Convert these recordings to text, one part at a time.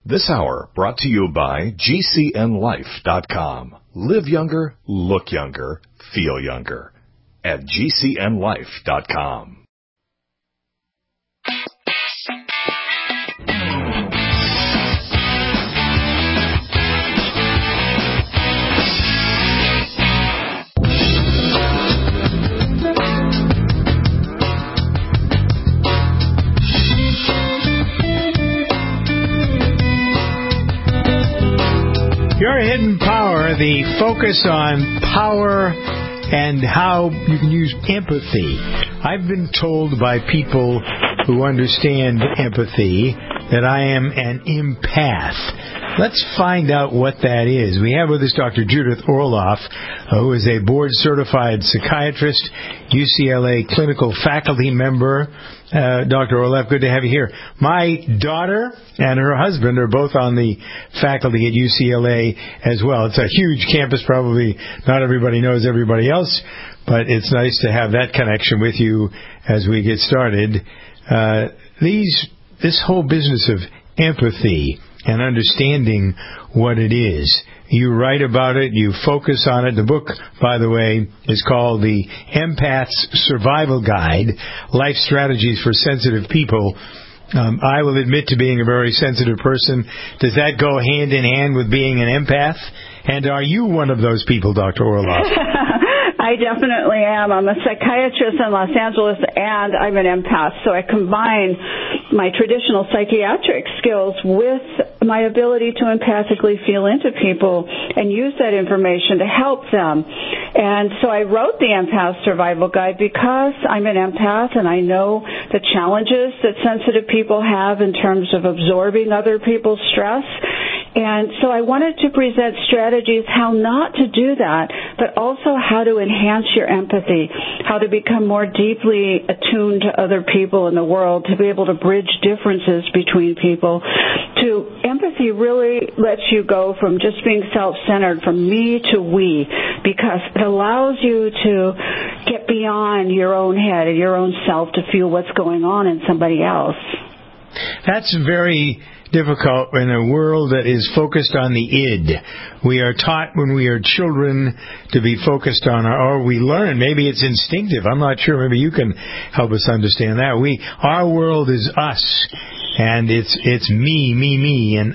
This hour brought to you by GCNLife.com. Live younger, look younger, feel younger. At GCNLife.com. Your Hidden Power, the focus on power and how you can use empathy. I've been told by people who understand empathy that I am an empath. Let's find out what that is. We have with us Dr. Judith Orloff, who is a board-certified psychiatrist, UCLA clinical faculty member. Dr. Orloff, good to have you here. My daughter and her husband are both on the faculty at UCLA as well. It's a huge campus. Probably not everybody knows everybody else, but it's nice to have that connection with you as we get started. This whole business of empathy and understanding what it is. You write about it, you focus on it. The book, by the way, is called The Empath's Survival Guide, Life Strategies for Sensitive People. I will admit to being a very sensitive person. Does that go hand in hand with being an empath? And are you one of those people, Dr. Orloff? I definitely am. I'm a psychiatrist in Los Angeles, and I'm an empath. So I combine my traditional psychiatric skills with my ability to empathically feel into people and use that information to help them. And so I wrote the Empath Survival Guide because I'm an empath and I know the challenges that sensitive people have in terms of absorbing other people's stress. And so I wanted to present strategies how not to do that, but also how to enhance your empathy, how to become more deeply attuned to other people in the world, to be able to bridge differences between people. Empathy really lets you go from just being self-centered, from me to we, because it allows you to get beyond your own head and your own self to feel what's going on in somebody else. That's very difficult in a world that is focused on the id. We are taught when we are children to be focused on, or we learn, maybe it's instinctive. I'm not sure. Maybe you can help us understand that. Our world is us, and it's me, and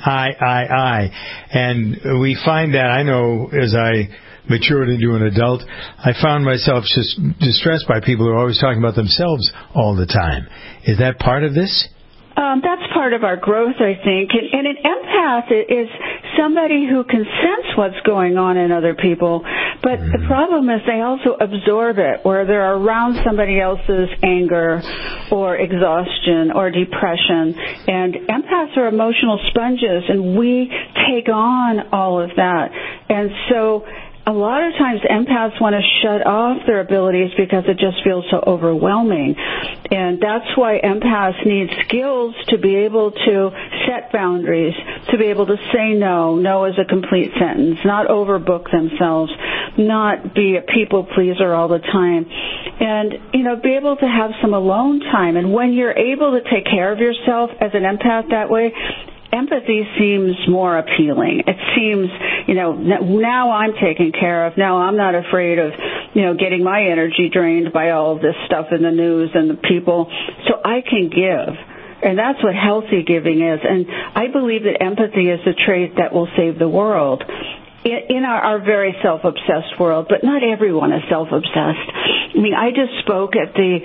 I. And we find that, I know, as I matured into an adult, I found myself just distressed by people who are always talking about themselves all the time. Is that part of this? That's part of our growth, I think. And an empath is somebody who can sense what's going on in other people, but the problem is they also absorb it, where they're around somebody else's anger or exhaustion or depression. And empaths are emotional sponges, and we take on all of that. And so a lot of times empaths want to shut off their abilities because it just feels so overwhelming. And that's why empaths need skills to be able to set boundaries, to be able to say no. No is a complete sentence. Not overbook themselves. Not be a people pleaser all the time. And, be able to have some alone time. And when you're able to take care of yourself as an empath that way, empathy seems more appealing. It seems, now I'm taken care of. Now I'm not afraid of, getting my energy drained by all of this stuff in the news and the people. So I can give. And that's what healthy giving is. And I believe that empathy is the trait that will save the world in our very self-obsessed world, but not everyone is self-obsessed. I just spoke at the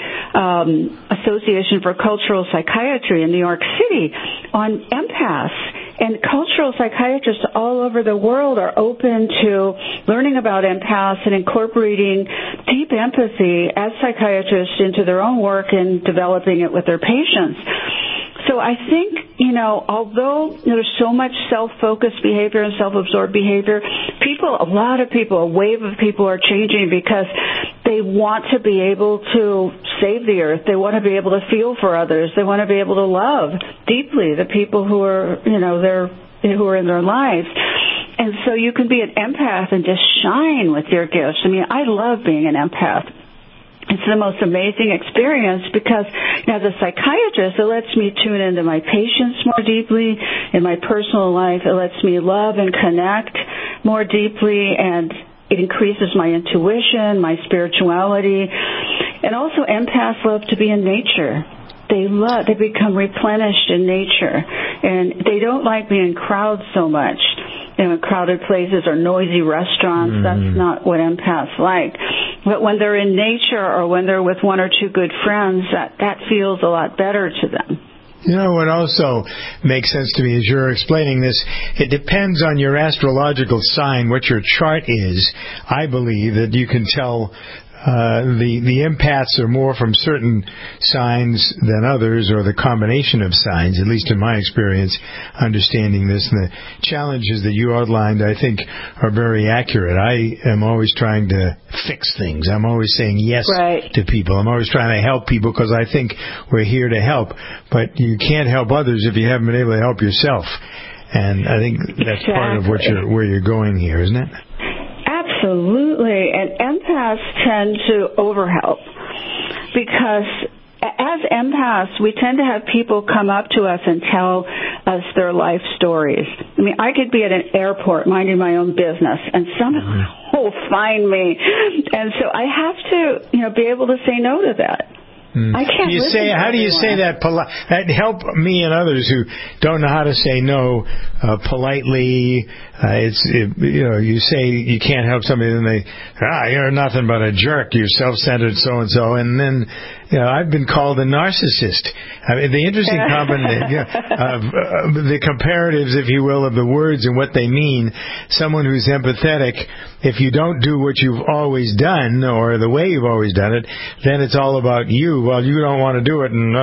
Association for Cultural Psychiatry in New York City on empaths, and cultural psychiatrists all over the world are open to learning about empaths and incorporating deep empathy as psychiatrists into their own work and developing it with their patients. So I think, although there's so much self-focused behavior and self-absorbed behavior, a lot of people, a wave of people are changing because they want to be able to save the earth. They want to be able to feel for others. They want to be able to love deeply the people who are, who are in their lives. And so you can be an empath and just shine with your gifts. I love being an empath. It's the most amazing experience because, as a psychiatrist, it lets me tune into my patients more deeply. In my personal life, it lets me love and connect more deeply, and it increases my intuition, my spirituality. And also, empaths love to be in nature. They become replenished in nature, and they don't like being in crowds so much. In crowded places or noisy restaurants, that's not what empaths like. But when they're in nature or when they're with one or two good friends, that feels a lot better to them. You know what also makes sense to me as you're explaining this, it depends on your astrological sign, what your chart is. I believe that you can tell the empaths are more from certain signs than others, or the combination of signs, at least in my experience, understanding this. And the challenges that you outlined, I think, are very accurate. I am always trying to fix things. I'm always saying yes to people. I'm always trying to help people because I think we're here to help. But you can't help others if you haven't been able to help yourself. And I think that's part of where you're going here, isn't it? Absolutely. And empaths tend to overhelp because as empaths, we tend to have people come up to us and tell us their life stories. I mean, I could be at an airport minding my own business and someone will find me. And so I have to, be able to say no to that. I can't. How do you say that that help me and others who don't know how to say no politely? You say you can't help somebody, and they, you're nothing but a jerk. You're self-centered, so and so, and then I've been called a narcissist. I mean, the interesting the comparatives, if you will, of the words and what they mean. Someone who's empathetic, if you don't do what you've always done or the way you've always done it, then it's all about you. Well, you don't want to do it, and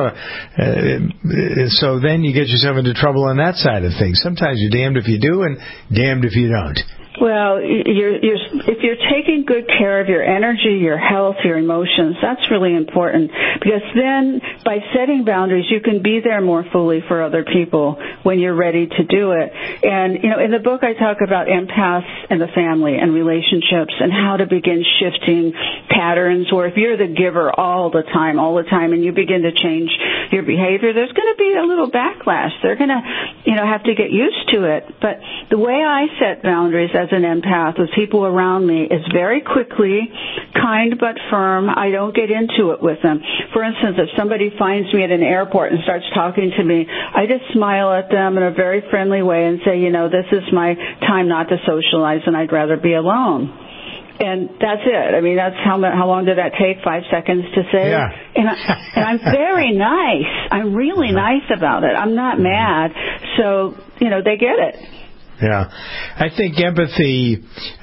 so then you get yourself into trouble on that side of things. Sometimes you're damned if you do and damned if you don't. Well, if you're taking good care of your energy, your health, your emotions, that's really important because then by setting boundaries, you can be there more fully for other people when you're ready to do it. And, in the book I talk about empaths and the family and relationships and how to begin shifting patterns where if you're the giver all the time, and you begin to change your behavior, there's going to be a little backlash. They're going to, have to get used to it. But the way I set boundaries as an empath with people around me is very quickly, kind but firm. I don't get into it with them. For instance, if somebody finds me at an airport and starts talking to me, I just smile at them in a very friendly way and say, this is my time not to socialize and I'd rather be alone. And that's it. I mean, that's how long did that take? 5 seconds to say? Yeah. And I'm very nice. I'm really nice about it. I'm not mad. So, they get it. Yeah. I think empathy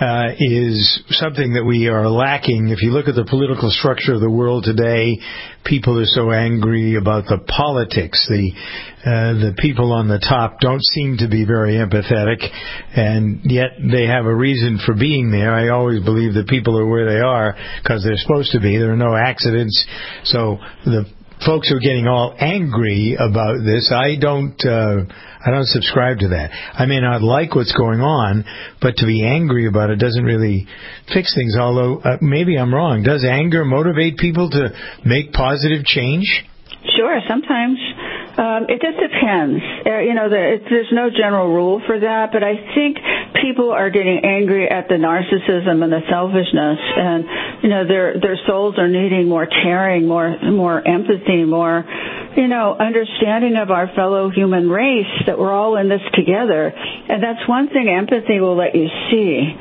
is something that we are lacking. If you look at the political structure of the world today, people are so angry about the politics. The people on the top don't seem to be very empathetic, and yet they have a reason for being there. I always believe that people are where they are because they're supposed to be. There are no accidents. So the folks who are getting all angry about this, I don't subscribe to that. I may not like what's going on, but to be angry about it doesn't really fix things, although maybe I'm wrong. Does anger motivate people to make positive change? Sure, sometimes. It just depends. There's no general rule for that, but I think people are getting angry at the narcissism and the selfishness, and their souls are needing more caring, more empathy, more understanding of our fellow human race, that we're all in this together. And that's one thing empathy will let you see.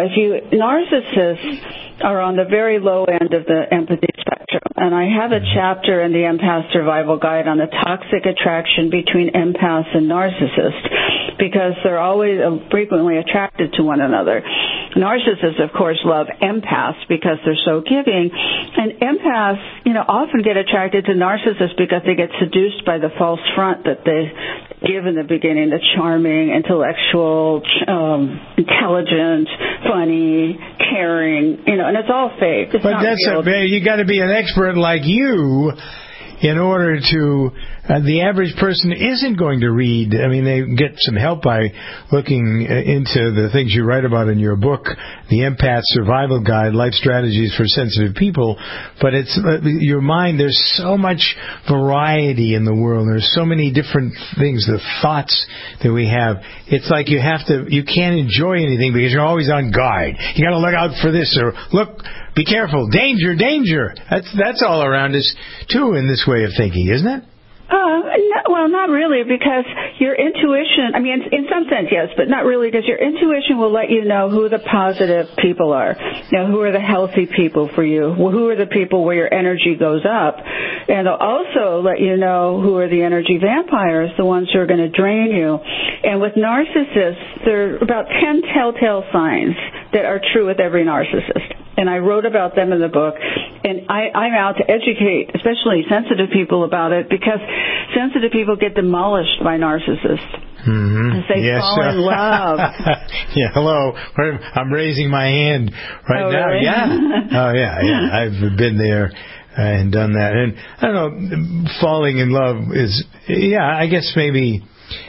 Narcissists are on the very low end of the empathy spectrum. And I have a chapter in the Empath Survival Guide on the toxic attraction between empaths and narcissists, because they're always frequently attracted to one another. Narcissists, of course, love empaths because they're so giving. And empaths, often get attracted to narcissists because they get seduced by the false front that they give in the beginning, the charming, intellectual, intelligent, funny, caring, and it's all fake. It's but not that's real. you got to be an expert like you in order to, the average person isn't going to read. I mean, they get some help by looking into the things you write about in your book, The Empath Survival Guide, Life Strategies for Sensitive People. But it's your mind, there's so much variety in the world. There's so many different things, the thoughts that we have. It's like you can't enjoy anything because you're always on guard. You got to look out for this, or look, be careful, danger, danger. That's all around us too in this way of thinking, isn't it? Well, not really, because your intuition, I mean, in some sense, yes, but not really, because your intuition will let you know who the positive people are, who are the healthy people for you, who are the people where your energy goes up, and it'll also let you know who are the energy vampires, the ones who are going to drain you. And with narcissists, there are about 10 telltale signs that are true with every narcissist. And I wrote about them in the book, and I'm out to educate, especially sensitive people, about it, because sensitive people get demolished by narcissists. Mm-hmm. As they fall in love. Yeah, hello. I'm raising my hand right now. Really? Yeah. Oh, yeah. I've been there and done that. And I don't know, falling in love is, I guess maybe,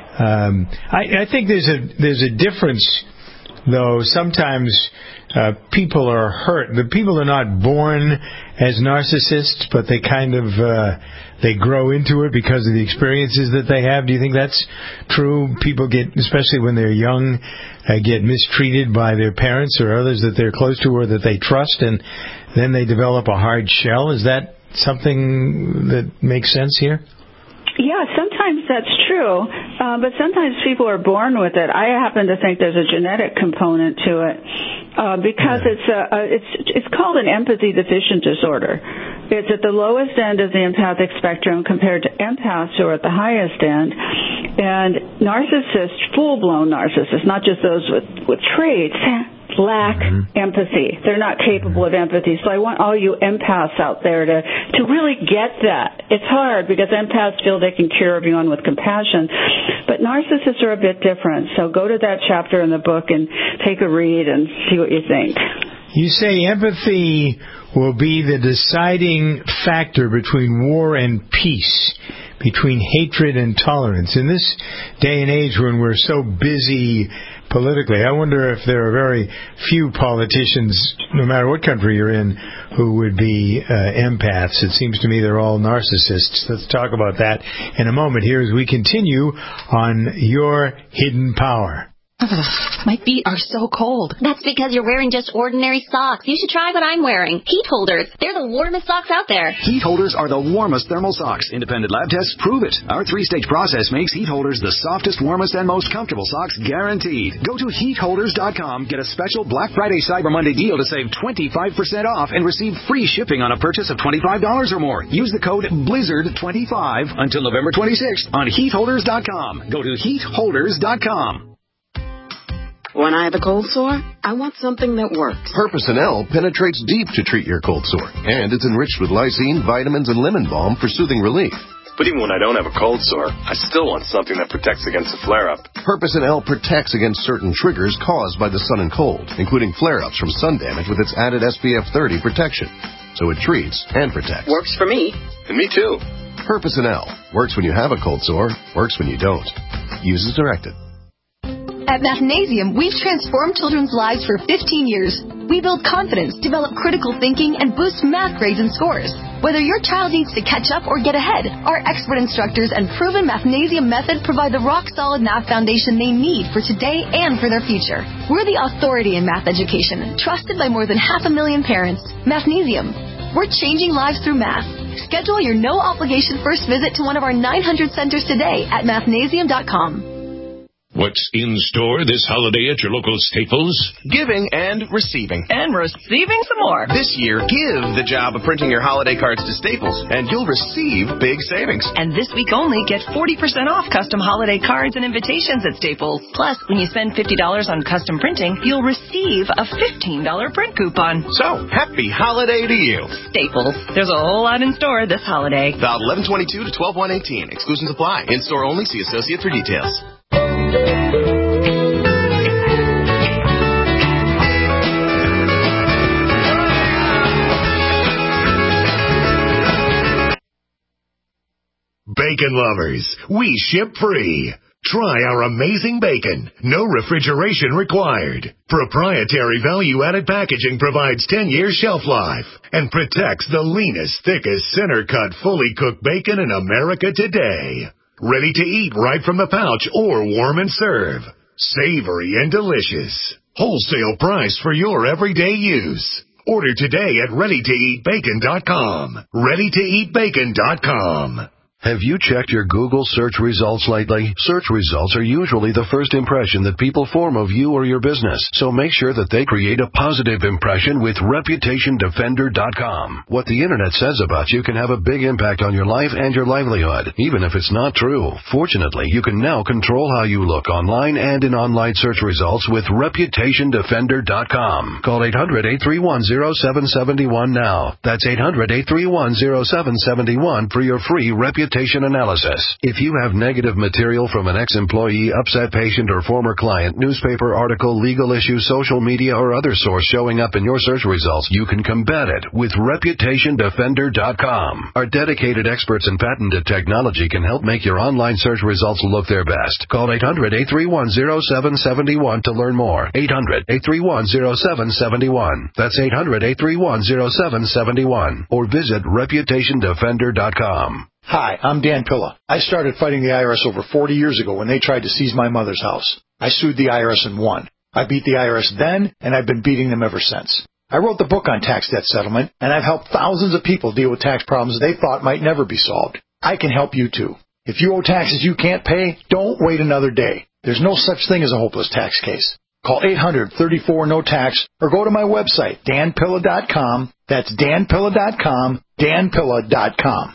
I think there's a difference, though. Sometimes people are hurt. The people are not born as narcissists, but they kind of they grow into it because of the experiences that they have. Do you think that's true? People get, especially when they're young, get mistreated by their parents or others that they're close to or that they trust, and then they develop a hard shell. Is that something that makes sense here? Yeah, sometimes that's true, but sometimes people are born with it. I happen to think there's a genetic component to it because it's called an empathy deficient disorder. It's at the lowest end of the empathic spectrum compared to empaths who are at the highest end. And narcissists, full-blown narcissists, not just those with traits, lack empathy. They're not capable of empathy. So I want all you empaths out there to really get that. It's hard because empaths feel they can cure everyone with compassion, but narcissists are a bit different. So go to that chapter in the book and take a read and see what you think. You say empathy will be the deciding factor between war and peace, between hatred and tolerance. In this day and age when we're so busy politically, I wonder if there are very few politicians, no matter what country you're in, who would be empaths. It seems to me they're all narcissists. Let's talk about that in a moment here as we continue on Your Hidden Power. My feet are so cold. That's because you're wearing just ordinary socks. You should try what I'm wearing. Heat holders. They're the warmest socks out there. Heat holders are the warmest thermal socks. Independent lab tests prove it. Our 3-stage process makes heat holders the softest, warmest, and most comfortable socks guaranteed. Go to heatholders.com, get a special Black Friday Cyber Monday deal to save 25% off and receive free shipping on a purchase of $25 or more. Use the code BLIZZARD25 until November 26th on heatholders.com. Go to heatholders.com. When I have a cold sore, I want something that works. Herpes-L penetrates deep to treat your cold sore, and it's enriched with lysine, vitamins, and lemon balm for soothing relief. But even when I don't have a cold sore, I still want something that protects against a flare-up. Herpes-L protects against certain triggers caused by the sun and cold, including flare-ups from sun damage with its added SPF 30 protection. So it treats and protects. Works for me. And me too. Herpes-L works when you have a cold sore, works when you don't. Use as directed. At Mathnasium, we've transformed children's lives for 15 years. We build confidence, develop critical thinking, and boost math grades and scores. Whether your child needs to catch up or get ahead, our expert instructors and proven Mathnasium method provide the rock-solid math foundation they need for today and for their future. We're the authority in math education, trusted by more than 500,000 parents. Mathnasium. We're changing lives through math. Schedule your no-obligation first visit to one of our 900 centers today at mathnasium.com. What's in store this holiday at your local Staples? Giving and receiving. And receiving some more. This year, give the job of printing your holiday cards to Staples, and you'll receive big savings. And this week only, get 40% off custom holiday cards and invitations at Staples. Plus, when you spend $50 on custom printing, you'll receive a $15 print coupon. So, happy holiday to you. Staples. There's a whole lot in store this holiday. About 11/22 to 12/1/18. Exclusions apply. In-store only. See associate for details. Bacon lovers, we ship free. Try our amazing bacon. No refrigeration required. Proprietary value-added packaging provides 10-year shelf life and protects the leanest, thickest, center-cut, fully cooked bacon in America today. Ready to eat right from the pouch or warm and serve. Savory and delicious. Wholesale price for your everyday use. Order today at ReadyToEatBacon.com. ReadyToEatBacon.com. Have you checked your Google search results lately? Search results are usually the first impression that people form of you or your business, so make sure that they create a positive impression with ReputationDefender.com. What the Internet says about you can have a big impact on your life and your livelihood, even if it's not true. Fortunately, you can now control how you look online and in online search results with ReputationDefender.com. Call 800-831-0771 now. That's 800-831-0771 for your free reputation analysis. If you have negative material from an ex-employee, upset patient, or former client, newspaper article, legal issue, social media, or other source showing up in your search results, you can combat it with ReputationDefender.com. Our dedicated experts in patented technology can help make your online search results look their best. Call 800-831-0771 to learn more. 800-831-0771. That's 800-831-0771. Or visit ReputationDefender.com. Hi, I'm Dan Pilla. I started fighting the IRS over 40 years ago when they tried to seize my mother's house. I sued the IRS and won. I beat the IRS then, and I've been beating them ever since. I wrote the book on tax debt settlement, and I've helped thousands of people deal with tax problems they thought might never be solved. I can help you too. If you owe taxes you can't pay, don't wait another day. There's no such thing as a hopeless tax case. Call 800-34-NO-TAX or go to my website, danpilla.com. That's danpilla.com, danpilla.com.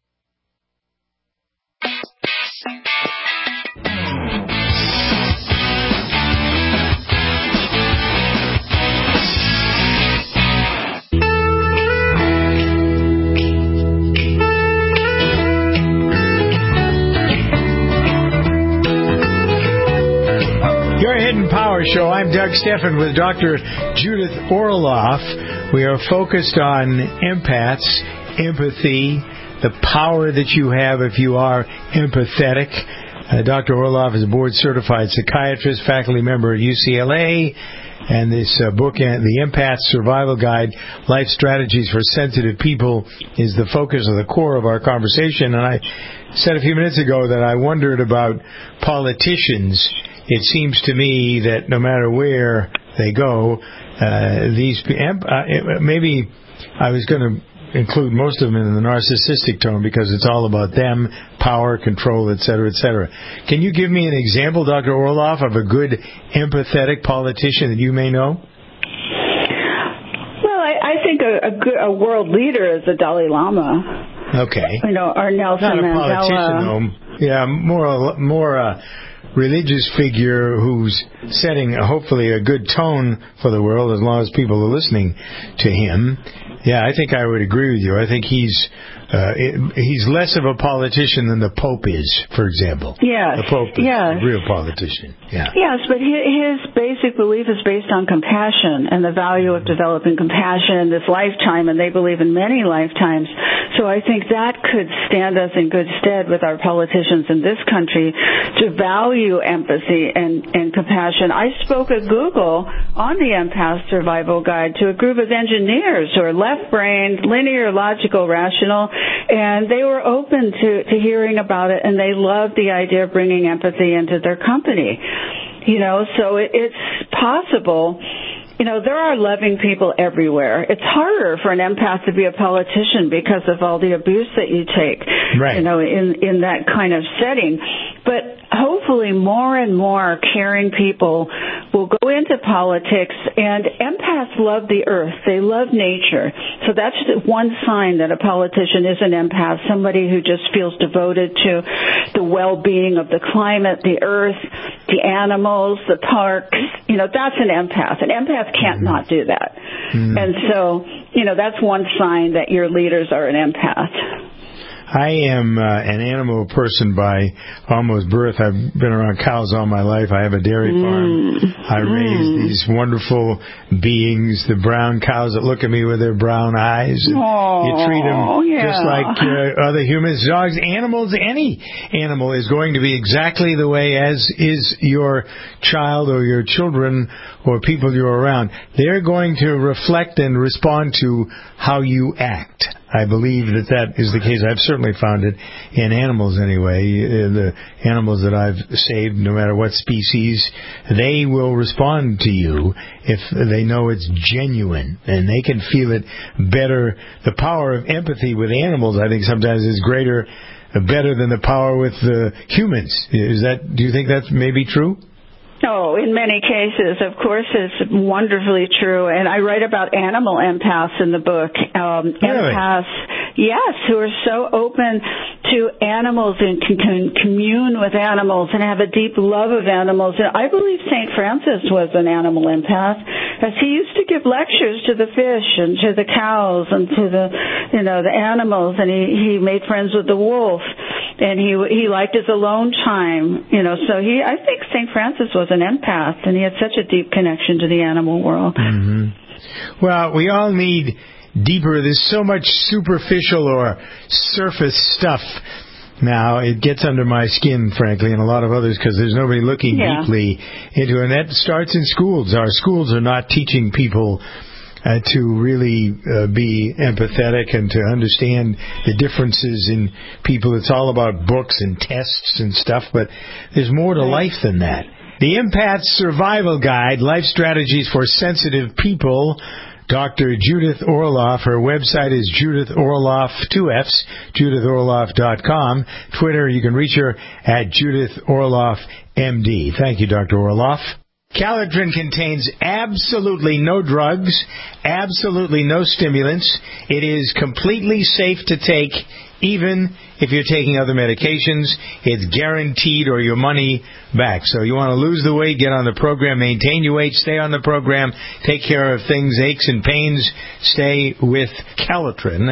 Your Hidden Power Show. I'm Doug Steffen with Dr. Judith Orloff. We are focused on empaths, empathy, the power that you have if you are empathetic. Dr. Orloff is a board-certified psychiatrist, faculty member at UCLA, and this book, The Empath Survival Guide, Life Strategies for Sensitive People, is the focus of the core of our conversation. And I said a few minutes ago that I wondered about politicians. It seems to me that no matter where they go, maybe I was going to include most of them in the narcissistic tone because it's all about them, power, control, et cetera, et cetera. Can you give me an example, Dr. Orloff, of a good empathetic politician that you may know? Well, I think a world leader is the Dalai Lama. Okay. Or Nelson Not a Mandela. politician, though. Yeah, more religious figure who's setting, hopefully, a good tone for the world as long as people are listening to him. Yeah, I think I would agree with you. I think he's less of a politician than the Pope is, for example. Yes. The Pope is a real politician. Yeah. Yes, but his basic belief is based on compassion and the value of developing compassion in this lifetime, and they believe in many lifetimes. So I think that could stand us in good stead with our politicians in this country to value empathy and compassion. I spoke at Google on the Empath Survival Guide to a group of engineers who are left-brained, linear, logical, rational, and they were open to hearing about it, and they loved the idea of bringing empathy into their company. So it's possible. There are loving people everywhere. It's harder for an empath to be a politician because of all the abuse that you take, right. In that kind of setting. But hopefully more and more caring people will go into politics, and empaths love the earth. They love nature. So that's one sign that a politician is an empath, somebody who just feels devoted to the well-being of the climate, the earth, the animals, the parks. That's an empath. An empath can't not do that. Mm-hmm. And so, that's one sign that your leaders are an empath. I am an animal person by almost birth. I've been around cows all my life. I have a dairy farm. I raise these wonderful beings, the brown cows that look at me with their brown eyes. You treat them just like other humans, dogs, animals. Any animal is going to be exactly the way as is your child or your children or people you're around. They're going to reflect and respond to how you act. I believe that is the case. I've certainly found it in animals anyway. The animals that I've saved, no matter what species, they will respond to you if they know it's genuine, and they can feel it better. The power of empathy with animals, I think, sometimes is better than the power with humans. Do you think that's maybe true? Oh, in many cases, of course, it's wonderfully true. And I write about animal empaths in the book. Really? Empaths, yes, who are so open to animals and can commune with animals and have a deep love of animals. And I believe St. Francis was an animal empath, as he used to give lectures to the fish and to the cows and to the animals. And he made friends with the wolf. And he liked his alone time, so I think St. Francis was an empath, and he had such a deep connection to the animal world. Mm-hmm. Well, we all need deeper. There's so much superficial or surface stuff now. It gets under my skin, frankly, and a lot of others, because there's nobody looking deeply into it. And that starts in schools. Our schools are not teaching people to really be empathetic and to understand the differences in people. It's all about books and tests and stuff, but there's more to life than that. The Empath Survival Guide, Life Strategies for Sensitive People, Dr. Judith Orloff. Her website is Judith Orloff, 2 Fs, JudithOrloff.com. Twitter, you can reach her at Judith Orloff, MD. Thank you, Dr. Orloff. Calitrin contains absolutely no drugs, absolutely no stimulants. It is completely safe to take, even if you're taking other medications. It's guaranteed or your money back. So you want to lose the weight, get on the program, maintain your weight, stay on the program, take care of things, aches and pains, stay with Calitrin,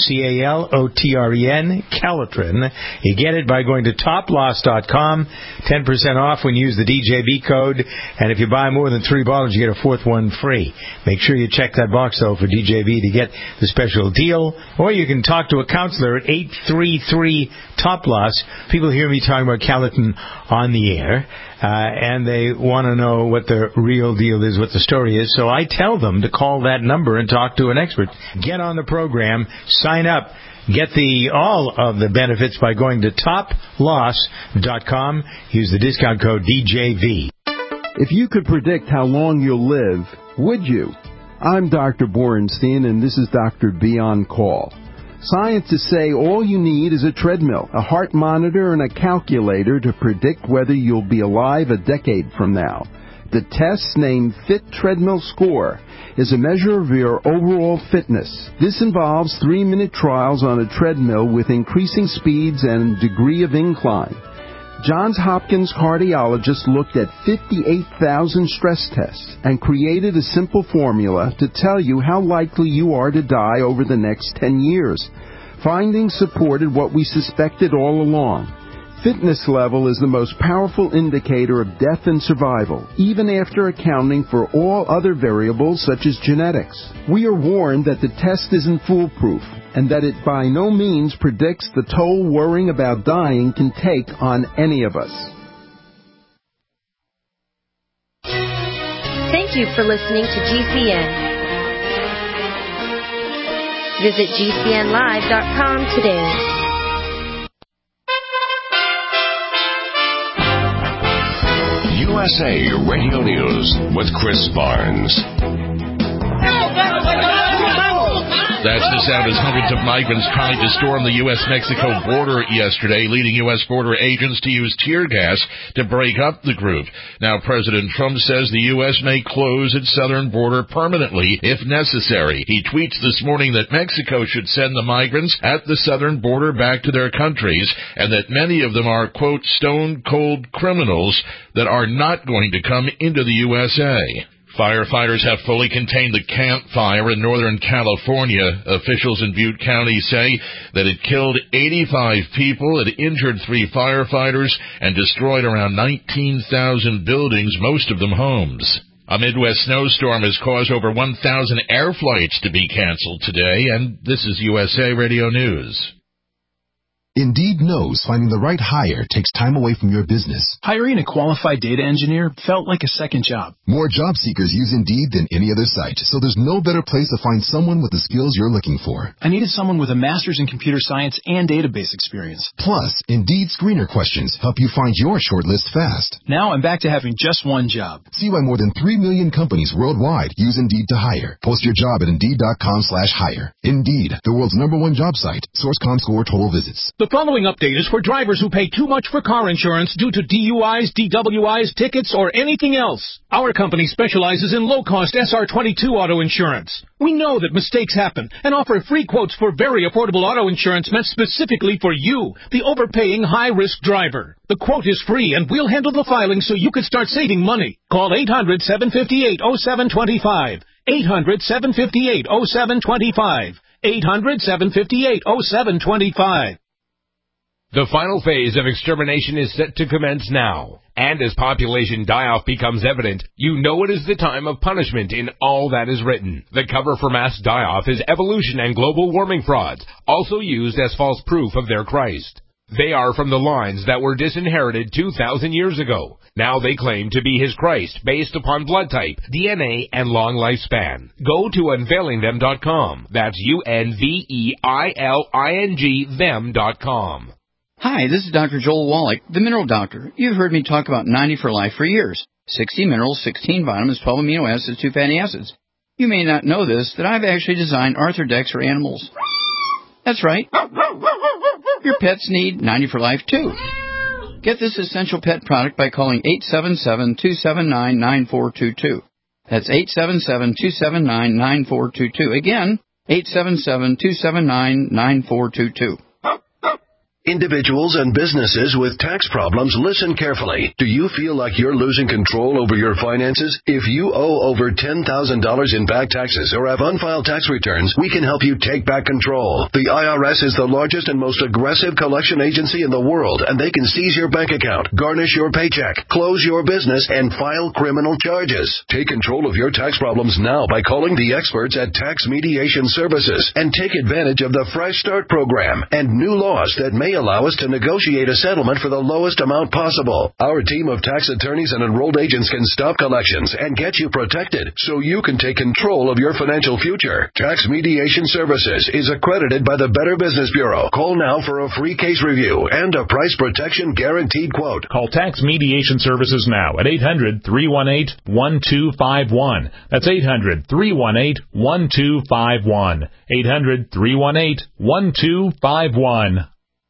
Calotren, Calitrin. You get it by going to toploss.com, 10% off when you use the DJB code, and if you buy more than 3 bottles, you get a 4th one free. Make sure you check that box, though, for DJB to get the special deal, or you can talk to a counselor at 833-TOP-LOSS. People hear me talking about Calitrin on the air, and they want to know what the real deal is, what the story is. So I tell them to call that number and talk to an expert. Get on the program, sign up, get all of the benefits by going to toploss.com. Use the discount code DJV. If you could predict how long you'll live, would you? I'm Dr. Borenstein, and this is Dr. B on Call. Scientists say all you need is a treadmill, a heart monitor, and a calculator to predict whether you'll be alive a decade from now. The test, named Fit Treadmill Score, is a measure of your overall fitness. This involves 3-minute trials on a treadmill with increasing speeds and degree of incline. Johns Hopkins cardiologists looked at 58,000 stress tests and created a simple formula to tell you how likely you are to die over the next 10 years. Findings supported what we suspected all along. Fitness level is the most powerful indicator of death and survival, even after accounting for all other variables such as genetics. We are warned that the test isn't foolproof, and that it by no means predicts the toll worrying about dying can take on any of us. Thank you for listening to GCN. Visit GCNlive.com today. USA Radio News with Chris Barnes. That's the sound as hundreds of migrants tried to storm the U.S.-Mexico border yesterday, leading U.S. border agents to use tear gas to break up the group. Now, President Trump says the U.S. may close its southern border permanently if necessary. He tweets this morning that Mexico should send the migrants at the southern border back to their countries, and that many of them are, quote, stone-cold criminals that are not going to come into the USA. Firefighters have fully contained the Camp Fire in Northern California. Officials in Butte County say that it killed 85 people, it injured 3 firefighters, and destroyed around 19,000 buildings, most of them homes. A Midwest snowstorm has caused over 1,000 air flights to be canceled today, and this is USA Radio News. Indeed knows finding the right hire takes time away from your business. Hiring a qualified data engineer felt like a second job. More job seekers use Indeed than any other site, so there's no better place to find someone with the skills you're looking for. I needed someone with a master's in computer science and database experience. Plus, Indeed screener questions help you find your shortlist fast. Now I'm back to having just one job. See why more than 3 million companies worldwide use Indeed to hire. Post your job at Indeed.com/hire. Indeed, the world's #1 job site. Source Comscore total visits. The following update is for drivers who pay too much for car insurance due to DUIs, DWIs, tickets, or anything else. Our company specializes in low-cost SR22 auto insurance. We know that mistakes happen and offer free quotes for very affordable auto insurance meant specifically for you, the overpaying high-risk driver. The quote is free, and we'll handle the filing so you can start saving money. Call 800-758-0725. 800-758-0725. 800-758-0725. The final phase of extermination is set to commence now. And as population die-off becomes evident, you know it is the time of punishment in all that is written. The cover for mass die-off is evolution and global warming frauds, also used as false proof of their Christ. They are from the lines that were disinherited 2,000 years ago. Now they claim to be his Christ based upon blood type, DNA, and long lifespan. Go to unveilingthem.com. That's UNVEILING them.com. Hi, this is Dr. Joel Wallach, the Mineral Doctor. You've heard me talk about 90 for Life for years. 60 minerals, 16 vitamins, 12 amino acids, 2 fatty acids. You may not know this, that I've actually designed Arthrodex for animals. That's right. Your pets need 90 for Life too. Get this essential pet product by calling 877-279-9422. That's 877-279-9422. Again, 877-279-9422. Individuals and businesses with tax problems, listen carefully. Do you feel like you're losing control over your finances? If you owe over $10,000 in back taxes or have unfiled tax returns, we can help you take back control. The IRS is the largest and most aggressive collection agency in the world, and they can seize your bank account, garnish your paycheck, close your business, and file criminal charges. Take control of your tax problems now by calling the experts at Tax Mediation Services and take advantage of the Fresh Start program and new laws that may allow us to negotiate a settlement for the lowest amount possible. Our team of tax attorneys and enrolled agents can stop collections and get you protected so you can take control of your financial future. Tax Mediation Services is accredited by the Better Business Bureau. Call now for a free case review and a price protection guaranteed quote. Call Tax Mediation Services now at 800-318-1251. That's 800-318-1251. 800-318-1251.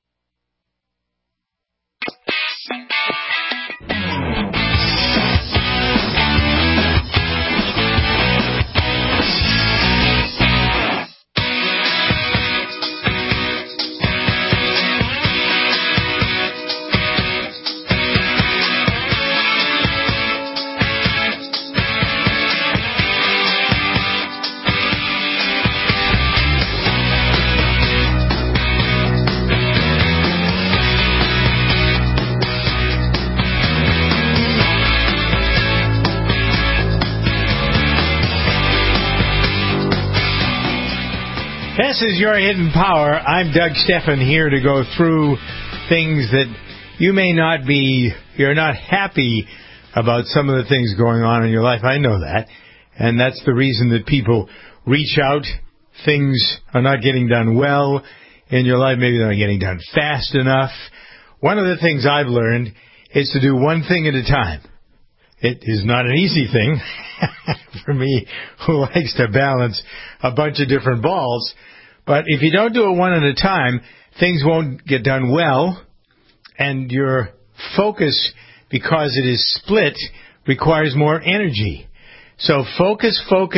This is Your Hidden Power. I'm Doug Stephan here to go through things that you may not be, you're not happy about some of the things going on in your life. I know that. And that's the reason that people reach out. Things are not getting done well in your life. Maybe they're not getting done fast enough. One of the things I've learned is to do one thing at a time. It is not an easy thing for me who likes to balance a bunch of different balls. But if you don't do it one at a time, things won't get done well, and your focus, because it is split, requires more energy. So focus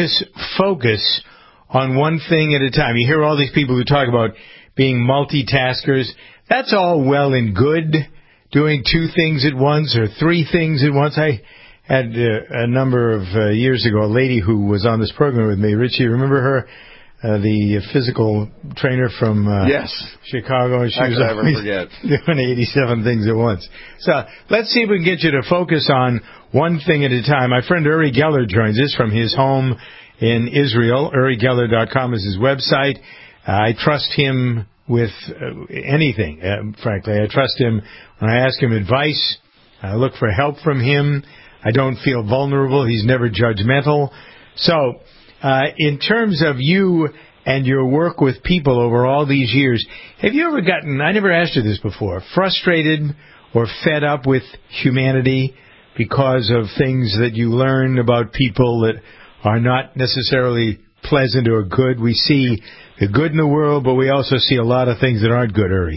on one thing at a time. You hear all these people who talk about being multitaskers. That's all well and good, doing 2 things at once or 3 things at once. I had a number of years ago a lady who was on this program with me. Richie, remember her? The physical trainer from Chicago. And she was always doing 87 things at once. So let's see if we can get you to focus on one thing at a time. My friend Uri Geller joins us from his home in Israel. UriGeller.com is his website. I trust him with anything, frankly. I trust him when I ask him advice. I look for help from him. I don't feel vulnerable. He's never judgmental. So, in terms of you and your work with people over all these years, have you ever gotten, I never asked you this before, frustrated or fed up with humanity because of things that you learn about people that are not necessarily pleasant or good? We see the good in the world, but we also see a lot of things that aren't good, Uri.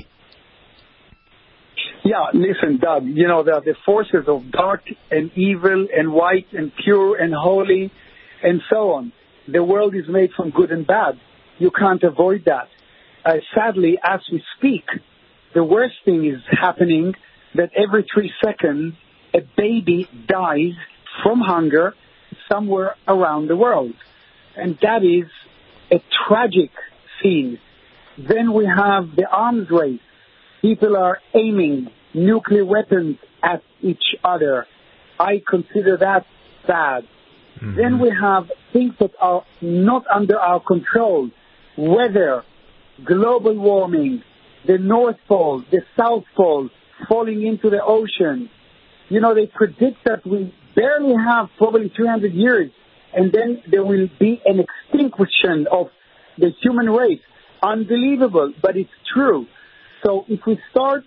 Yeah, listen, Doug, you know, the forces of dark and evil and white and pure and holy and so on. The world is made from good and bad. You can't avoid that. Sadly, as we speak, the worst thing is happening that every 3 seconds, a baby dies from hunger somewhere around the world. And that is a tragic scene. Then we have the arms race. People are aiming nuclear weapons at each other. I consider that bad. Then we have things that are not under our control. Weather, global warming, the North Pole, the South Pole, falling into the ocean. You know, they predict that we barely have probably 300 years, and then there will be an extinction of the human race. Unbelievable, but it's true. So if we start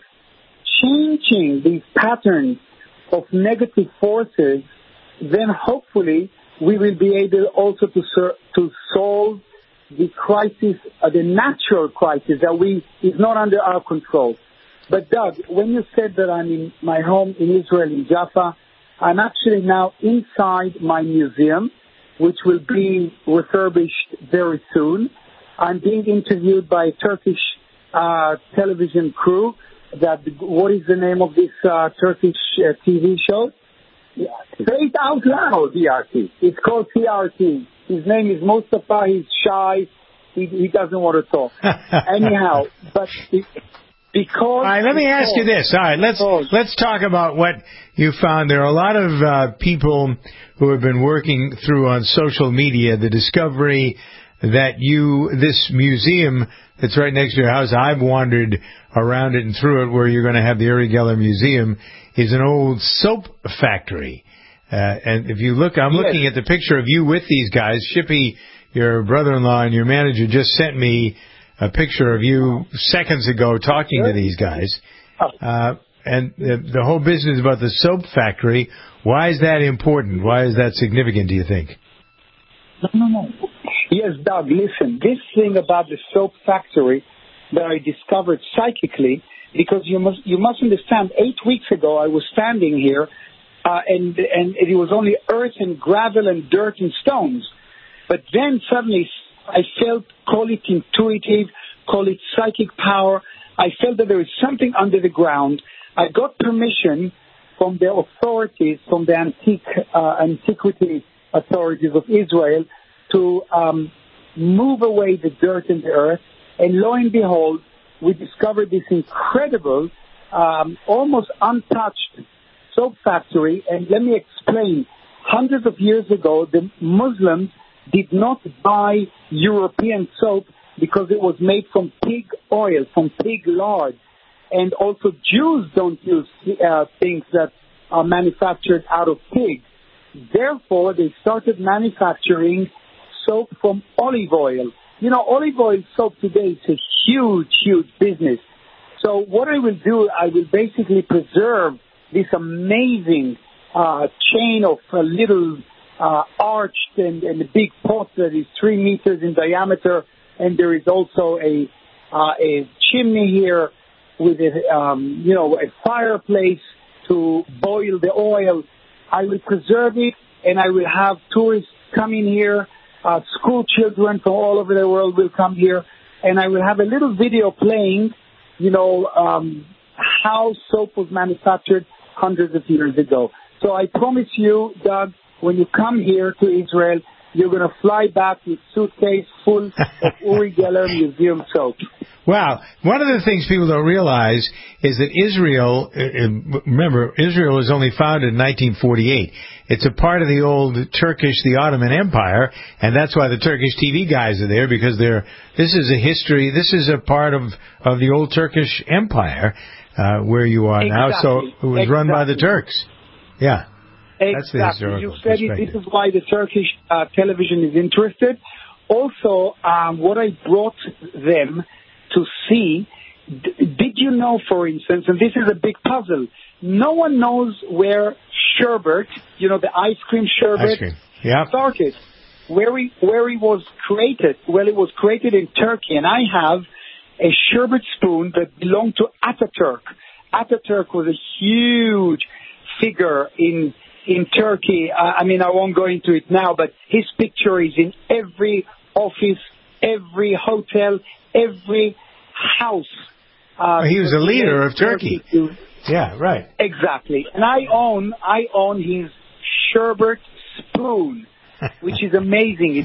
changing these patterns of negative forces, then hopefully we will be able also to solve the crisis, the natural crisis that is not under our control. But Doug, when you said that I'm in my home in Israel, in Jaffa, I'm actually now inside my museum, which will be refurbished very soon. I'm being interviewed by a Turkish television crew. What is the name of this Turkish TV show? Say it out loud, CRT. It's called CRT. His name is Mustafa. He's shy. He doesn't want to talk. Anyhow, but because... All right, let me ask you this. All right, let's talk about what you found. There are a lot of people who have been working through on social media the discovery that this museum that's right next to your house, I've wandered around it and through it, where you're going to have the Uri Geller Museum, is an old soap factory. And if you look, I'm looking at the picture of you with these guys. Shippy, your brother-in-law, and your manager just sent me a picture of you seconds ago talking to these guys. And the whole business about the soap factory, why is that important? Why is that significant, do you think? No. Yes, Doug, listen, this thing about the soap factory that I discovered psychically, because you must understand, 8 weeks ago I was standing here, and it was only earth and gravel and dirt and stones. But then suddenly I felt, call it intuitive, call it psychic power, I felt that there is something under the ground. I got permission from the authorities, from the antiquity authorities of Israel, to move away the dirt and the earth. And lo and behold, we discovered this incredible, almost untouched soap factory. And let me explain. Hundreds of years ago, the Muslims did not buy European soap because it was made from pig oil, from pig lard. And also Jews don't use things that are manufactured out of pigs. Therefore, they started manufacturing soap from olive oil. You know, olive oil soap today is a huge, huge business. So what I will do, I will basically preserve this amazing chain of little arched and a big pot that is 3 meters in diameter, and there is also a chimney here with a fireplace to boil the oil. I will preserve it, and I will have tourists come in here. School children from all over the world will come here, and I will have a little video playing, how soap was manufactured hundreds of years ago. So I promise you, Doug, when you come here to Israel, you're going to fly back with suitcase full of Uri Geller Museum soap. Wow. One of the things people don't realize is that Israel, remember, Israel was only founded in 1948. It's a part of the old the Ottoman Empire, and that's why the Turkish TV guys are there, because this is a history, this is a part of the old Turkish Empire, where you are now, so it was run by the Turks. Yeah. Exactly. You said it. This is why the Turkish television is interested. Also, what I brought them to see, did you know, for instance, and this is a big puzzle, no one knows where sherbet, the ice cream sherbet, started, where it was created. Well, it was created in Turkey, and I have a sherbet spoon that belonged to Ataturk. Ataturk was a huge figure in Turkey. I won't go into it now, but his picture is in every office, every hotel, every house. He was a leader of Turkey. Yeah, right. Exactly. And I own his sherbet spoon, which is amazing.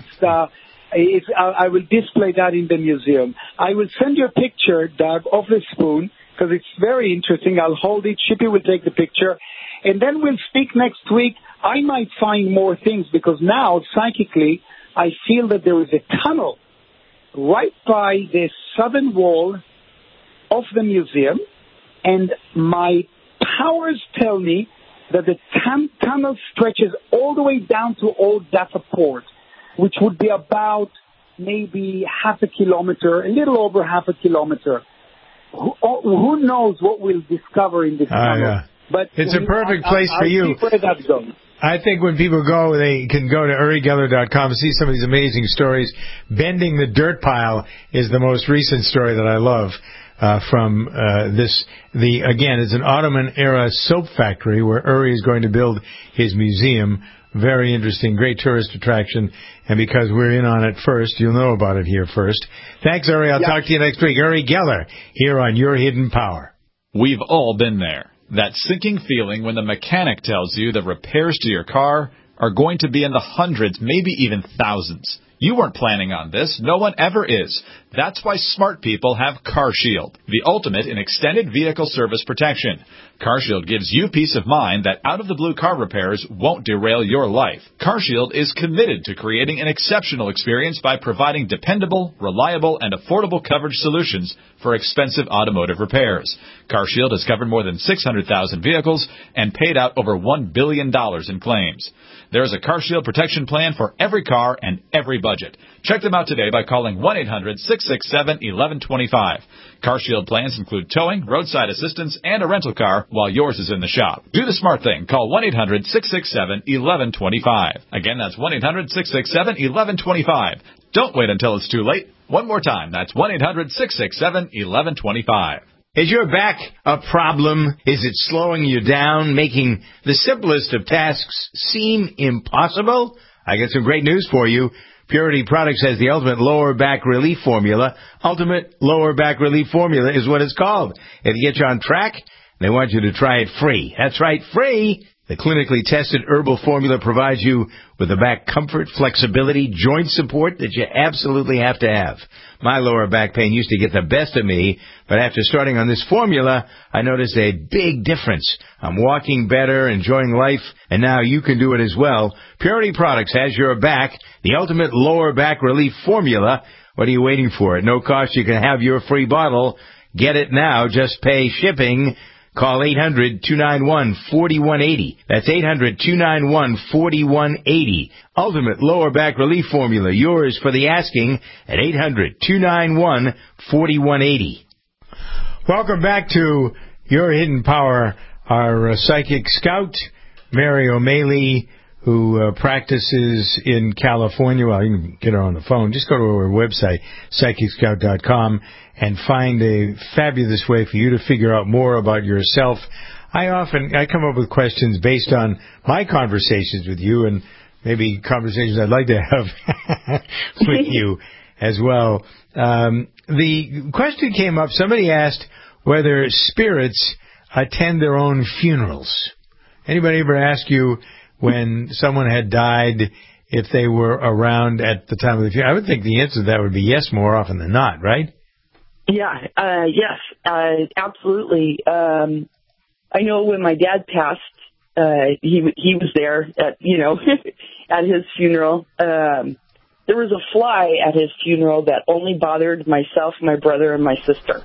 I will display that in the museum. I will send you a picture, Doug, of the spoon, because it's very interesting. I'll hold it. Shippy will take the picture. And then we'll speak next week. I might find more things, because now, psychically, I feel that there is a tunnel right by the southern wall of the museum, and my powers tell me that the tunnel stretches all the way down to Old Davenport, which would be about maybe half a kilometer, a little over half a kilometer. Who knows what we'll discover in this tunnel? Yeah. But it's a perfect place for you. See where that goes. I think when people go, they can go to UriGeller.com and see some of these amazing stories. Bending the Dirt Pile is the most recent story that I love from this. Again, it's an Ottoman-era soap factory where Uri is going to build his museum. Very interesting, great tourist attraction. And because we're in on it first, you'll know about it here first. Thanks, Uri. I'll talk to you next week. Uri Geller here on Your Hidden Power. We've all been there. That sinking feeling when the mechanic tells you the repairs to your car are going to be in the hundreds, maybe even thousands. You weren't planning on this. No one ever is. That's why smart people have CarShield, the ultimate in extended vehicle service protection. CarShield gives you peace of mind that out-of-the-blue car repairs won't derail your life. CarShield is committed to creating an exceptional experience by providing dependable, reliable, and affordable coverage solutions for expensive automotive repairs. CarShield has covered more than 600,000 vehicles and paid out over $1 billion in claims. There's a CarShield protection plan for every car and every budget. Check them out today by calling 1-800-667-1125. CarShield plans include towing, roadside assistance, and a rental car while yours is in the shop. Do the smart thing. Call 1-800-667-1125. Again, that's 1-800-667-1125. Don't wait until it's too late. One more time. That's 1-800-667-1125. Is your back a problem? Is it slowing you down, making the simplest of tasks seem impossible? I got some great news for you. Purity Products has the ultimate lower back relief formula. Ultimate lower back relief formula is what it's called. If you get you on track, they want you to try it free. That's right, free. The clinically tested herbal formula provides you with the back comfort, flexibility, joint support that you absolutely have to have. My lower back pain used to get the best of me, but after starting on this formula, I noticed a big difference. I'm walking better, enjoying life, and now you can do it as well. Purity Products has your back, the ultimate lower back relief formula. What are you waiting for? At no cost, you can have your free bottle. Get it now. Just pay shipping. Call 800-291-4180. That's 800-291-4180. Ultimate lower back relief formula. Yours for the asking at 800-291-4180. Welcome back to Your Hidden Power. Our psychic scout, Mary O'Malley, who practices in California. Well, you can get her on the phone. Just go to our website, psychicscout.com, and find a fabulous way for you to figure out more about yourself. I come up with questions based on my conversations with you and maybe conversations I'd like to have with you as well. The question came up, somebody asked whether spirits attend their own funerals. Anybody ever ask you when someone had died if they were around at the time of the funeral? I would think the answer to that would be yes more often than not, right? Yeah, yes, absolutely. I know when my dad passed, he was there at, at his funeral. There was a fly at his funeral that only bothered myself, my brother, and my sister.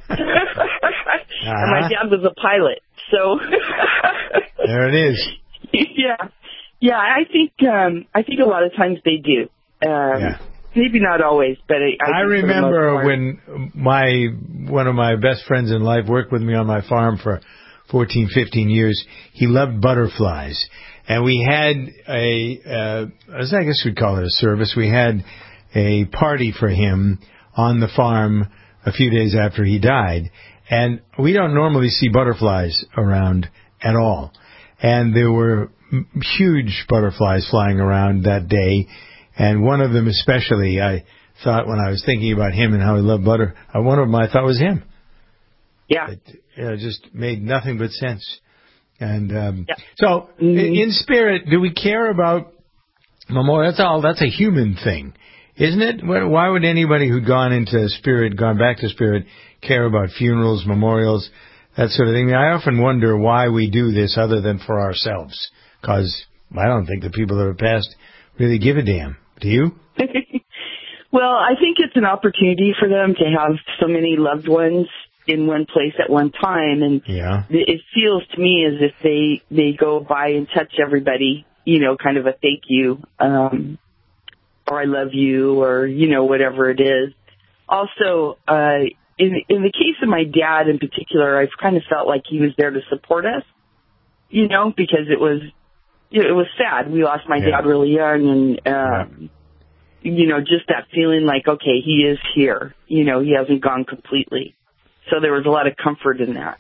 And my dad was a pilot, so. There it is. Yeah. I think a lot of times they do. Maybe not always, but I remember when one of my best friends in life worked with me on my farm for 14, 15 years. He loved butterflies. And we had I guess we'd call it a service. We had a party for him on the farm a few days after he died. And we don't normally see butterflies around at all. And there were huge butterflies flying around that day. And one of them especially, I thought when I was thinking about him and how he loved butter, one of them I thought was him. Yeah. It just made nothing but sense. And so, in spirit, do we care about memorial? That's a human thing, isn't it? Why would anybody who'd gone back to spirit, care about funerals, memorials, that sort of thing? I mean, I often wonder why we do this other than for ourselves, because I don't think the people that have passed really give a damn. Do you? Well, I think it's an opportunity for them to have so many loved ones in one place at one time, and it feels to me as if they go by and touch everybody, kind of a thank you, or I love you, or whatever it is. Also, in the case of my dad in particular, I've kind of felt like he was there to support us, because it was sad. We lost my dad really young, and just that feeling like, okay, he is here. He hasn't gone completely. So there was a lot of comfort in that.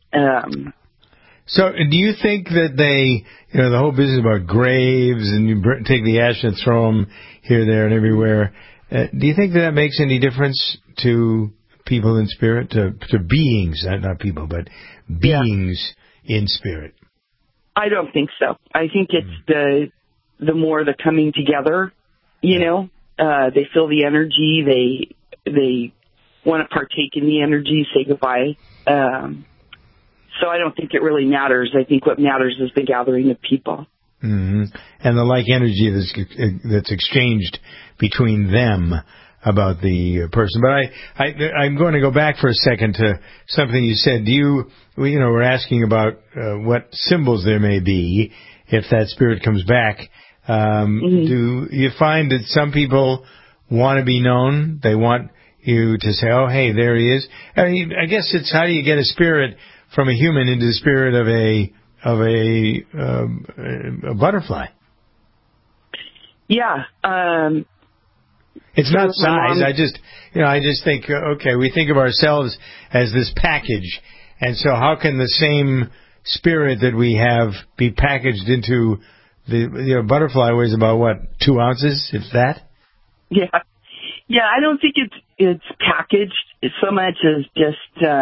So do you think that the whole business about graves and you take the ash and throw them here, there, and everywhere, do you think that makes any difference to people in spirit, to beings, not people, but beings in spirit? I don't think so. I think it's the more the coming together, they feel the energy, they want to partake in the energy, say goodbye. So I don't think it really matters. I think what matters is the gathering of people. Mm-hmm. And the like energy that's exchanged between them about the person. But I'm going to go back for a second to something you said. We're asking about what symbols there may be if that spirit comes back. Do you find that some people want to be known? They want you to say, oh, hey, there he is. I guess it's how do you get a spirit from a human into the spirit of a butterfly? Yeah. It's not size. I just think, okay, we think of ourselves as this package. And so how can the same spirit that we have be packaged into the butterfly weighs about 2 ounces, if that? Yeah. Yeah, I don't think it's packaged so much as just,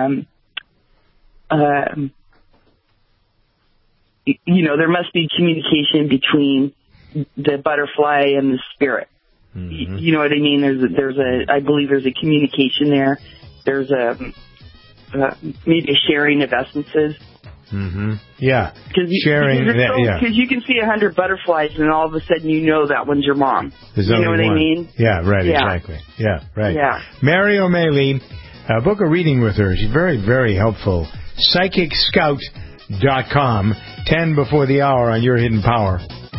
there must be communication between the butterfly and the spirit. Mm-hmm. You know what I mean? I believe there's a communication there. There's maybe a sharing of essences. Mm-hmm. Yeah. Sharing. Because you can see 100 butterflies and all of a sudden that one's your mom. There's you only know what one. I mean? Yeah, right, exactly. Yeah, right. Yeah. Mary O'Malley, book a reading with her. She's very, very helpful. PsychicScout.com, 10 before the hour on Your Hidden Power.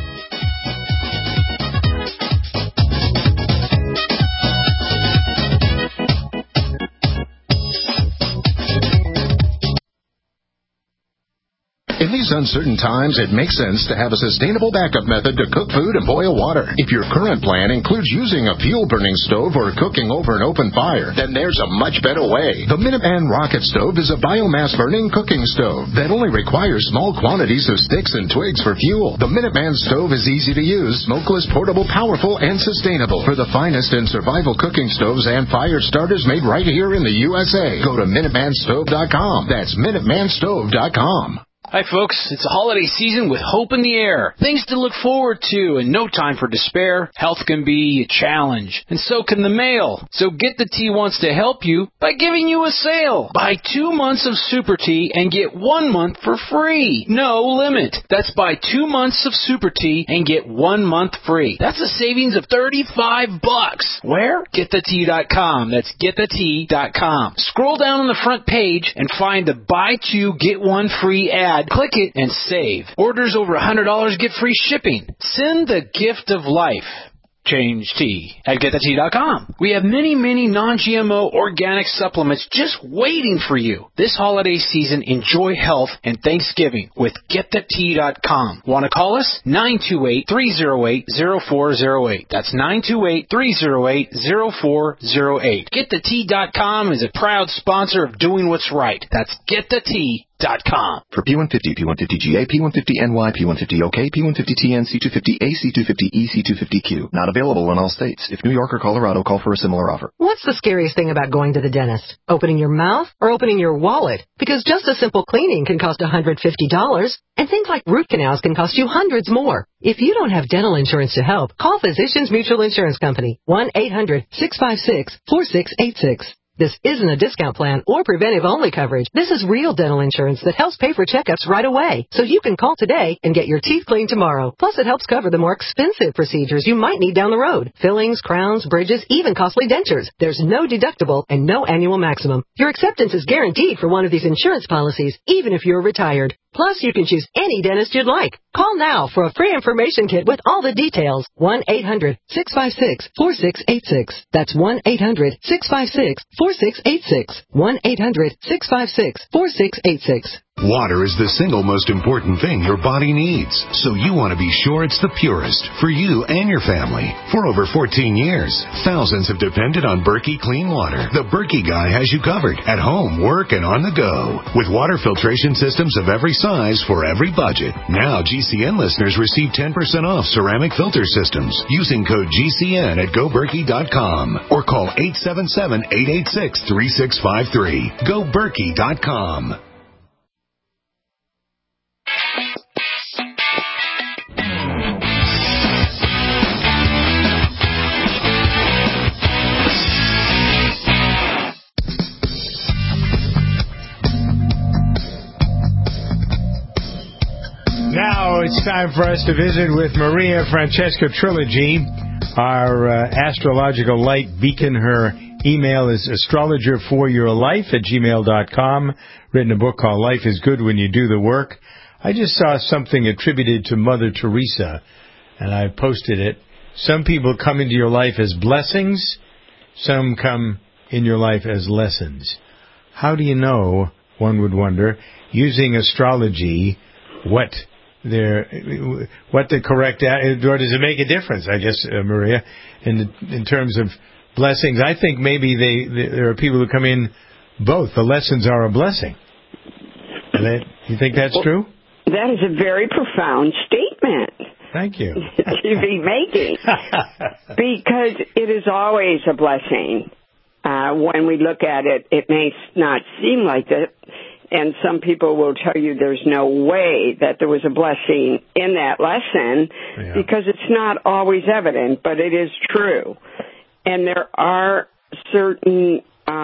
In these uncertain times, it makes sense to have a sustainable backup method to cook food and boil water. If your current plan includes using a fuel-burning stove or cooking over an open fire, then there's a much better way. The Minuteman Rocket Stove is a biomass-burning cooking stove that only requires small quantities of sticks and twigs for fuel. The Minuteman Stove is easy to use, smokeless, portable, powerful, and sustainable. For the finest in survival cooking stoves and fire starters made right here in the USA, go to MinutemanStove.com. That's MinutemanStove.com. Hi, folks. It's the holiday season with hope in the air. Things to look forward to and no time for despair. Health can be a challenge, and so can the mail. So Get the Tea wants to help you by giving you a sale. Buy 2 months of Super Tea and get 1 month for free. No limit. That's buy 2 months of Super Tea and get 1 month free. That's a savings of $35. Where? GetTheTea.com. That's GetTheTea.com. Scroll down on the front page and find the Buy 2, Get 1 free ad. Click it and save. Orders over $100 get free shipping. Send the gift of life. Change tea at GetTheTea.com. We have many, many non-GMO organic supplements just waiting for you. This holiday season, enjoy health and Thanksgiving with GetTheTea.com. Want to call us? 928-308-0408. That's 928-308-0408. GetTheTea.com is a proud sponsor of doing what's right. That's GetTheTea.com. For P150, P150GA, P150NY, P150OK, P150TN, C250A, C250E, C250Q. Not available in all states. If New York or Colorado, call for a similar offer. What's the scariest thing about going to the dentist? Opening your mouth or opening your wallet? Because just a simple cleaning can cost $150, and things like root canals can cost you hundreds more. If you don't have dental insurance to help, call Physicians Mutual Insurance Company, 1-800-656-4686. This isn't a discount plan or preventive-only coverage. This is real dental insurance that helps pay for checkups right away. So you can call today and get your teeth cleaned tomorrow. Plus, it helps cover the more expensive procedures you might need down the road. Fillings, crowns, bridges, even costly dentures. There's no deductible and no annual maximum. Your acceptance is guaranteed for one of these insurance policies, even if you're retired. Plus, you can choose any dentist you'd like. Call now for a free information kit with all the details. 1-800-656-4686. That's 1-800-656-4686. 1-800-656-4686. Water is the single most important thing your body needs, so you want to be sure it's the purest for you and your family. For over 14 years, thousands have depended on Berkey Clean Water. The Berkey guy has you covered at home, work, and on the go. With water filtration systems of every size for every budget. Now GCN listeners receive 10% off ceramic filter systems using code GCN at GoBerkey.com or call 877-886-3653. GoBerkey.com. Now it's time for us to visit with Maria Francesca Trilogy, our astrological light beacon. Her email is astrologerforyourlife@gmail.com. Written a book called Life is Good When You Do the Work. I just saw something attributed to Mother Teresa, and I posted it. Some people come into your life as blessings. Some come in your life as lessons. How do you know, one would wonder, using astrology, what the correct, or does it make a difference, I guess, Maria, in terms of blessings? I think maybe there are people who come in both. The lessons are a blessing. You think that's true? That is a very profound statement. Thank you. To be making. Because it is always a blessing. When we look at it, it may not seem like it. And some people will tell you there's no way that there was a blessing in that lesson because it's not always evident, but it is true. And there are certain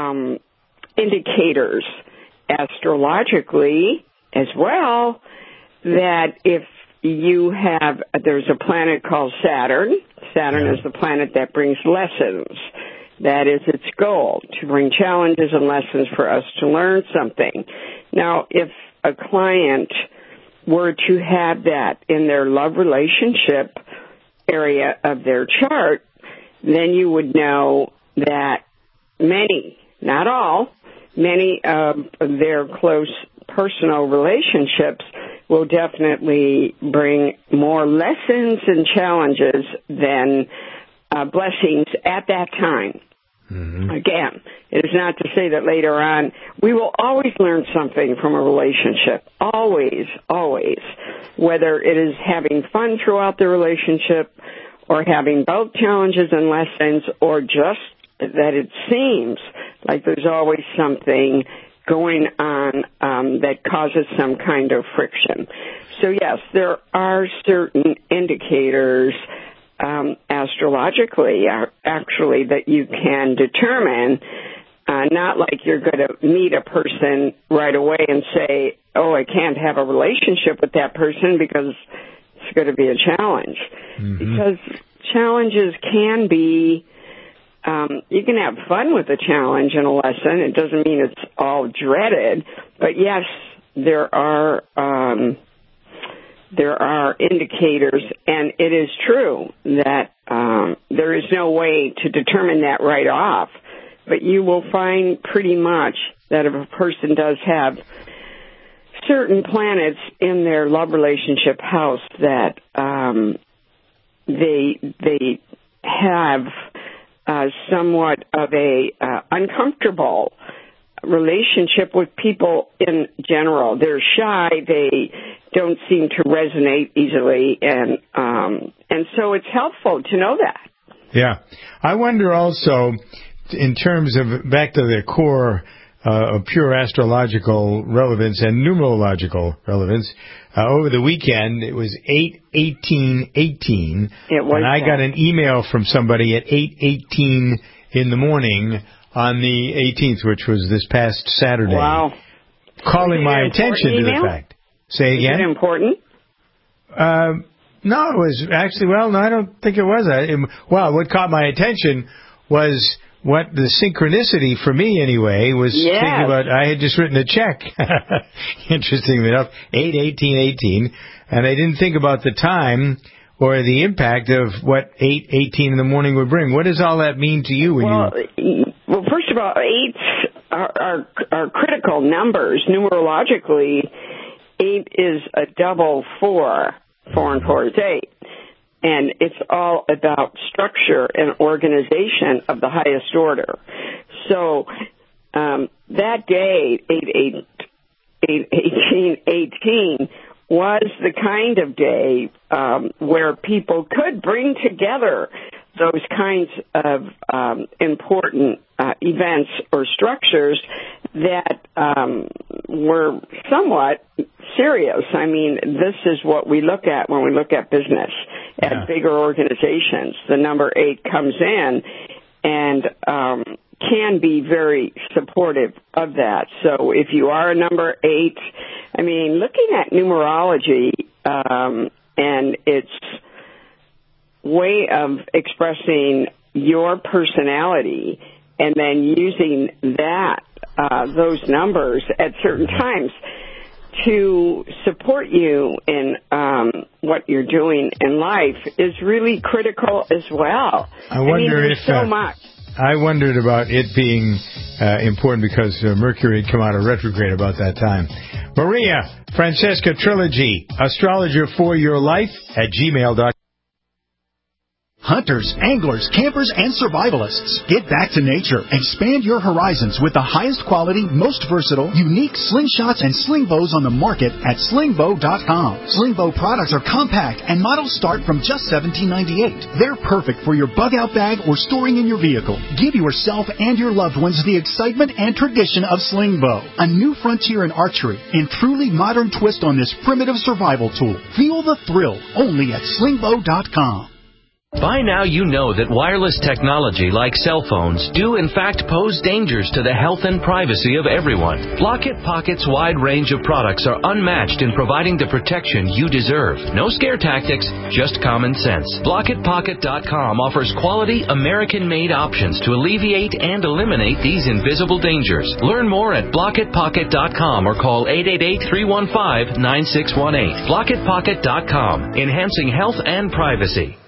indicators astrologically as well that if you have, there's a planet called Saturn. Saturn is the planet that brings lessons. That is its goal, to bring challenges and lessons for us to learn something. Now, if a client were to have that in their love relationship area of their chart, then you would know that many, not all, many of their close personal relationships will definitely bring more lessons and challenges than blessings at that time. Mm-hmm. Again, it is not to say that later on we will always learn something from a relationship. Always, always. Whether it is having fun throughout the relationship or having both challenges and lessons, or just that it seems like there's always something going on that causes some kind of friction. So yes, there are certain indicators astrologically, actually, that you can determine. Not like you're going to meet a person right away and say, oh, I can't have a relationship with that person because it's going to be a challenge. Mm-hmm. Because challenges can be, you can have fun with a challenge and a lesson. It doesn't mean it's all dreaded. But yes, there are indicators, and it is true that there is no way to determine that right off. But you will find pretty much that if a person does have certain planets in their love relationship house that they have somewhat of a uncomfortable relationship with people in general. They're shy. They don't seem to resonate easily, and so it's helpful to know that. Yeah, I wonder also, in terms of back to the core of pure astrological relevance and numerological relevance, over the weekend it was 8/18/18, and I got an email from somebody at 8:18 in the morning on the 18th, which was this past Saturday. Wow. Calling my attention to the fact. Say again? Is it important? No, it was actually, no, I don't think it was. What caught my attention was what the synchronicity for me anyway was. Yes. Thinking about, I had just written a check, interestingly enough, 8/18/18, and I didn't think about the time or the impact of what 8/18 in the morning would bring. What does all that mean to you? Well, first of all, 8s are critical numbers. Numerologically, 8 is a double 4. 4 and 4 is 8. And it's all about structure and organization of the highest order. So that day, 8/18/18, was the kind of day where people could bring together those kinds of important events or structures that were somewhat serious. I mean, this is what we look at when we look at business at bigger organizations. The number 8 comes in and can be very supportive of that. So if you are a number 8, I mean, looking at numerology and its way of expressing your personality and then using that, those numbers at certain times to support you in what you're doing in life is really critical as well. I wonder there's so much. I wondered about it being important because Mercury had come out of retrograde about that time. Maria Francesca Trilogy, astrologer for your life at gmail.com. Hunters, anglers, campers, and survivalists. Get back to nature. Expand your horizons with the highest quality, most versatile, unique slingshots and sling bows on the market at slingbow.com. Slingbow products are compact and models start from just $17.98. They're perfect for your bug-out bag or storing in your vehicle. Give yourself and your loved ones the excitement and tradition of Slingbow, a new frontier in archery and truly modern twist on this primitive survival tool. Feel the thrill only at slingbow.com. By now you know that wireless technology like cell phones do in fact pose dangers to the health and privacy of everyone. Blockit Pocket's wide range of products are unmatched in providing the protection you deserve. No scare tactics, just common sense. BlockitPocket.com offers quality American-made options to alleviate and eliminate these invisible dangers. Learn more at BlockitPocket.com or call 888-315-9618. BlockitPocket.com, enhancing health and privacy.